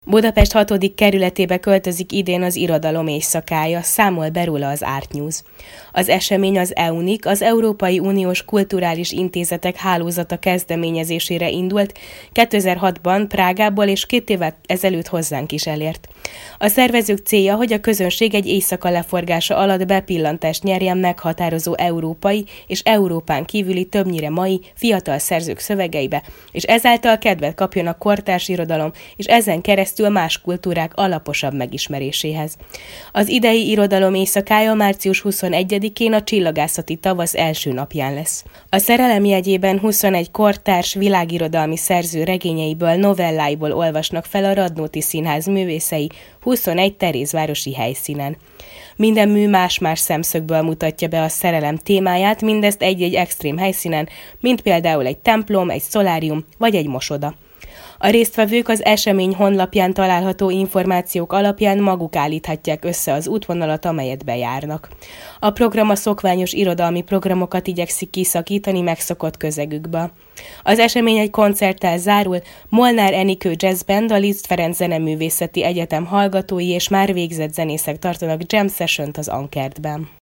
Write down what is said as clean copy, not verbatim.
Budapest 6. kerületébe költözik idén az Irodalom éjszakája, számol be róla az Art News. Az esemény az EUNIC, az Európai Uniós Kulturális Intézetek Hálózata kezdeményezésére indult, 2006-ban Prágából és 2 évvel ezelőtt hozzánk is elért. A szervezők célja, hogy a közönség egy éjszaka leforgása alatt bepillantást nyerjen meghatározó európai és Európán kívüli többnyire mai, fiatal szerzők szövegeibe, és ezáltal kedvet kapjon a kortárs irodalom, és ezen keresztül más kultúrák alaposabb megismeréséhez. Az idei Irodalom éjszakája március 21-én a Csillagászati Tavasz első napján lesz. A szerelem jegyében 21 kortárs világirodalmi szerző regényeiből, novelláiból olvasnak fel a Radnóti Színház művészei 21 terézvárosi helyszínen. Minden mű más-más szemszögből mutatja be a szerelem témáját, mindezt egy-egy extrém helyszínen, mint például egy templom, egy szolárium vagy egy mosoda. A résztvevők az esemény honlapján található információk alapján maguk állíthatják össze az útvonalat, amelyet bejárnak. A program a szokványos irodalmi programokat igyekszik kiszakítani megszokott közegükből. Az esemény egy koncerttel zárul, Molnár Enikő Jazz Band, a Liszt Ferenc Zeneművészeti Egyetem hallgatói és már végzett zenészek tartanak jam sessiont az Ankertben.